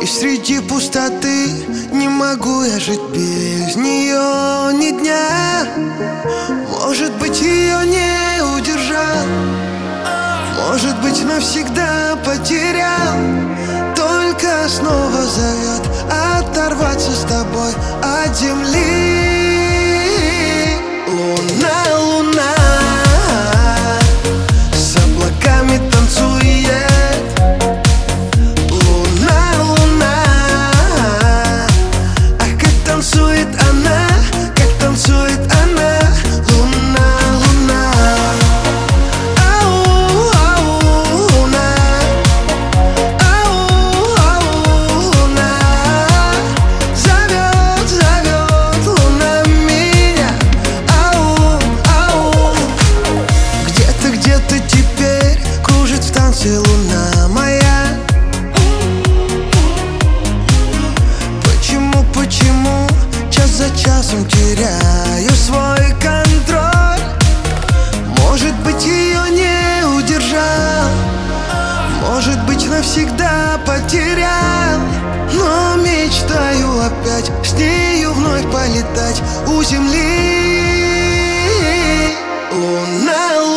среди пустоты не могу я жить без нее ни дня. Может быть, ее не удержал, может быть, навсегда потерял. Только снова зовет оторваться с тобой от земли. Луна, луна с облаками танцует. Луна, луна, ах, как танцует она, как танцует она. Луна, луна, ау, ау, луна, ау, ау, луна. Зовет, зовет луна меня. Ау, ау. Где ты теперь кружит в танце луна моя? Почему час за часом теряю свой контроль? Может быть, ее не удержал, может быть, навсегда потерял. Но мечтаю опять с нею вновь полетать у земли. Луна,